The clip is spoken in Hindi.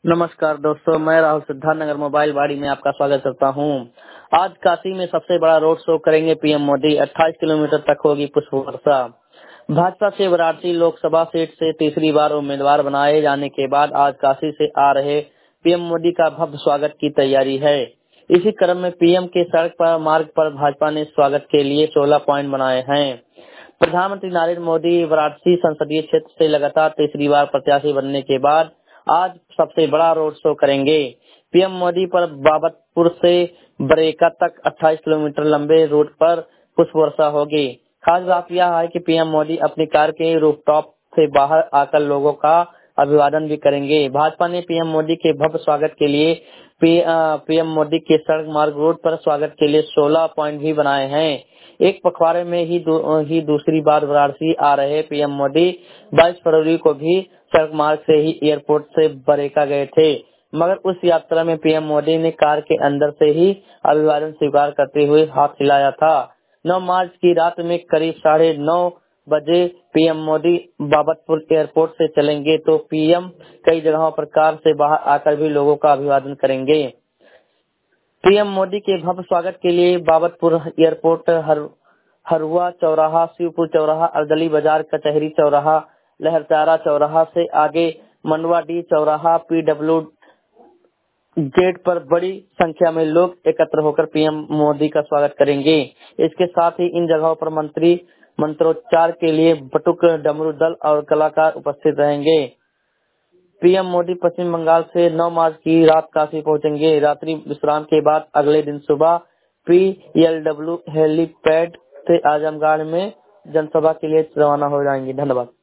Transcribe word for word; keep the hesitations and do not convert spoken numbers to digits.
नमस्कार दोस्तों, मैं राहुल सिद्धार्थनगर मोबाइल वाड़ी में आपका स्वागत करता हूं। आज काशी में सबसे बड़ा रोड शो करेंगे पीएम मोदी। अट्ठाईस किलोमीटर तक होगी पुष्प वर्षा। भाजपा से वाराणसी लोकसभा सीट से तीसरी बार उम्मीदवार बनाए जाने के बाद आज काशी से आ रहे पीएम मोदी का भव्य स्वागत की तैयारी है। इसी क्रम में पीएम के सड़क पर मार्ग पर भाजपा ने स्वागत के लिए सोलह पॉइंट बनाए हैं। प्रधानमंत्री नरेंद्र मोदी वाराणसी संसदीय क्षेत्र से लगातार तीसरी बार प्रत्याशी बनने के बाद आज सबसे बड़ा रोड शो करेंगे। पीएम मोदी पर बाबतपुर से बरेका तक अट्ठाईस किलोमीटर लंबे रूट पर पुष्प वर्षा होगी। खास बात यह है कि पीएम मोदी अपनी कार के रूफटॉप से बाहर आकर लोगों का अभिवादन भी करेंगे। भाजपा ने पीएम मोदी के भव्य स्वागत के लिए पी, पीएम मोदी के सड़क मार्ग रोड पर स्वागत के लिए सोलह पॉइंट भी बनाए हैं। एक पखवाड़े में ही, दू, ही दूसरी बार वाराणसी आ रहे पीएम मोदी बाईस फरवरी को भी सड़क मार्ग से ही एयरपोर्ट से बरेका गए थे, मगर उस यात्रा में पीएम मोदी ने कार के अंदर से ही अभिवादन स्वीकार करते हुए हाथ हिलाया था। नौ मार्च की रात में करीब साढ़े नौ बजे पीएम मोदी बाबतपुर एयरपोर्ट से चलेंगे तो पीएम कई जगहों पर कार से बाहर आकर भी लोगों का अभिवादन करेंगे। पीएम मोदी के भव्य स्वागत के लिए बाबतपुर एयरपोर्ट, हर हरुआ चौराहा, शिवपुर चौराहा, अर्दली बाजार, कचहरी चौराहा, लहरचारा चौराहा से आगे मंडवाडी चौराहा, पीडब्ल्यू गेट पर बड़ी संख्या में लोग एकत्र होकर पीएम मोदी का स्वागत करेंगे। इसके साथ ही इन जगहों पर मंत्री मंत्रोच्चार के लिए बटुक, डमरू दल और कलाकार उपस्थित रहेंगे। पीएम मोदी पश्चिम बंगाल से नौ मार्च की रात काशी पहुंचेंगे। रात्रि विश्राम के बाद अगले दिन सुबह पीएलडब्ल्यू हेलीपैड से आजमगढ़ में जनसभा के लिए रवाना हो जाएंगे। धन्यवाद।